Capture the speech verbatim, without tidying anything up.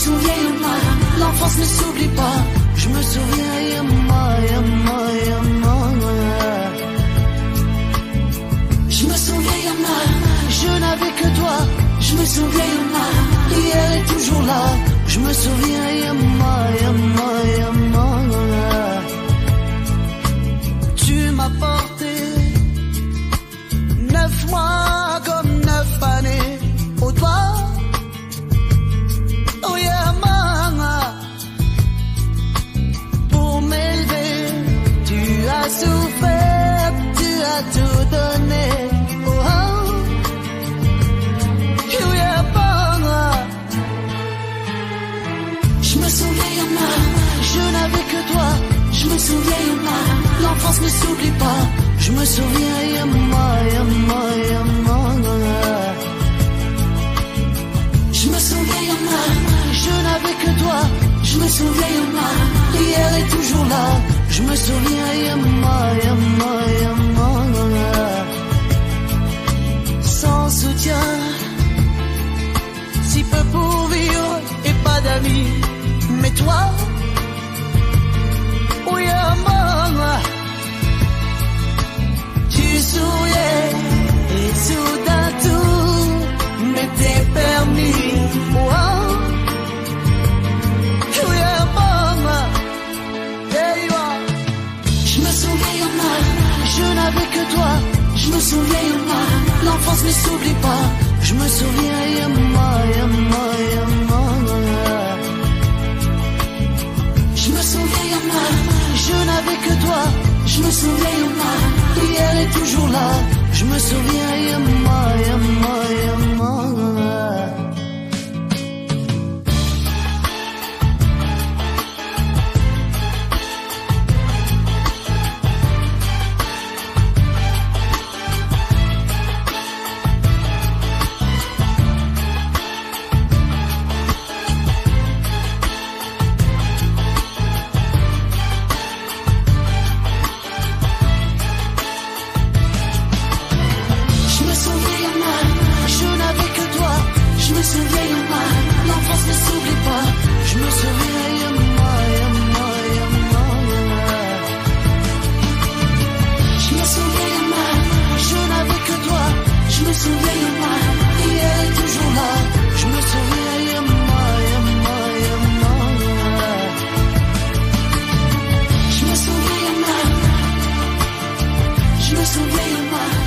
souviens, Yama, l'enfance ne s'oublie pas. Je me souviens, Yama, Yama, Yama. Je me souviens, Yama, je n'avais que toi. Je me souviens, Yama, hier est toujours là. Je me souviens, Yama, Yama, Yama. Tu m'as porté neuf mois comme neuf années au doigt. Oh Yama, pour m'élever, tu as souffert, tu as tout donné. Oh, oh. Je me souviens, Yama, je n'avais que toi. Je me souviens, Yama, l'enfance ne s'oublie pas. Je me souviens, Yama, Yama, Yama. Je me souviens, Yama, je n'avais que toi. Je me souviens, Yama, hier est toujours là. Je me souviens, Yama, Yama, Yama. Sans soutien, si peu pour vivre et pas d'amis. Mais toi, oui, Yama, tu souriais et soudain tout m'était permis. Wow. Oui, Yama, there you are. Je me souviens, Yama, je n'avais que toi. Je me souviens, Yama, l'enfance ne s'oublie pas. Je me souviens, Yama, Yama, Yama. Je me souviens, Yama, je n'avais que toi. Je me souviens, Yama, hier est toujours là. Je me souviens, Yama, Yama, Yama. Je me souviens, Yama, l'enfance ne s'oublie pas. Je me souviens, Yama, Yama, Yama. Je me souviens, Yama, je n'avais que toi. Je me souviens, Yama, hier est toujours là. Je me souviens, Yama, Yama, Yama. Je me souviens, Yama, je me souviens, Yama.